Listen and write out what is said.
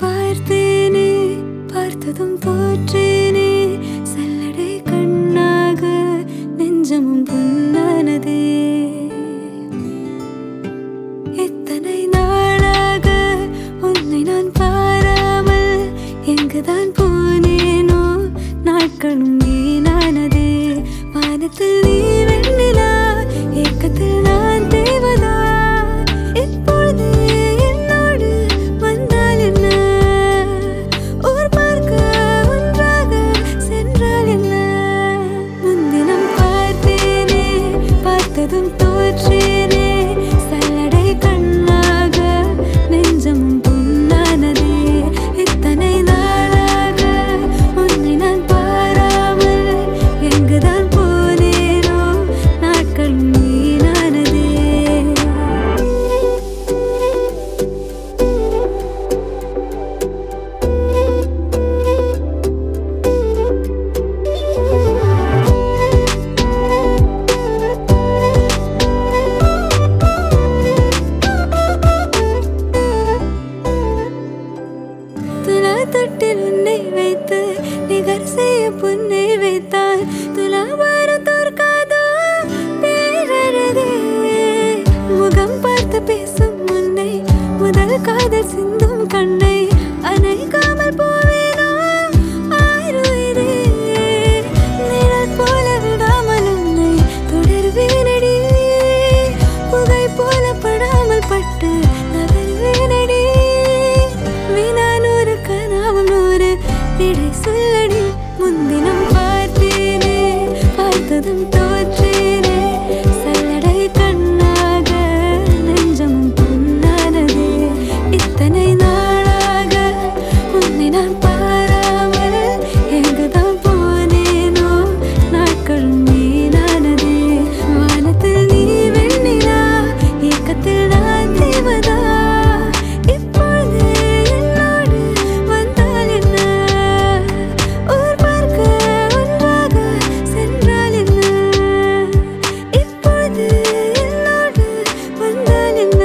பார்த்தேனே, பார்த்ததும் தோற்றேனே, சல்லடை கண்ணாக நெஞ்சமும் பொன்னானதே. எத்தனை நாளாக உன்னை நான் பாராமல் எங்குதான் போனேனோ, நாட்களும் வீணானதே. வானத்தில் நீ வெண்ணிலா, ஏக்கத்தில் நான் தேவதா. இப்பொழுது என்னோடு வந்தால் என்ன, ஊர் பார்க்க ஒன்றாக சென்றால் என்ன. முன்தினம் பார்த்தேனே, பார்த்ததும் தோற்றேனே, சல்லடை கண்ணாக நெஞ்சமும் பொன்னானதே. இத்தனை நாளாக உன்னை நான் பாராமல் எங்குதான் போனேனோ, நாட்களும் வீணானதே. துலா தொட்டில் உன்னை வைத்து நிகர் செய்ய பொன்னை வைத்தால் துலாபாரம் தோற்காதோ பேரழகே. முகம் பார்த்து பேசும் முன்னை முதல் காதல் சிந்தும் கண்ணை அணைக்காமல் போவேனோ ஆயிருயிரே. நிழல் போல விடாமல் உன்னை தொடர்வேனடி, புகை போல படாமல் பட்டு நகர்வேனடி. வினானூறு கனாவும் நூறு விடை சொல்லடி. முன்தினம் பார்த்தேனே, பார்த்ததும் தோற்றேனே, சல்லடை கண்ணாக நெஞ்சமும் பொன்னானதே. இத்தனை நாளாக உன்னை நான் பாராமல் எங்குதான் போனேனோ, நாட்களும் வீணானதே. வானத்தில் நீ வெண்ணிலா, ஏக்கத்தில் நான் தேவதா. இப்பொழுது என்னோடு வந்தால் என்ன, ஊர் பார்க்க ஒன்றாக சென்றால் என்ன. இப்பொழுது என்னோடு வந்தால் என்ன.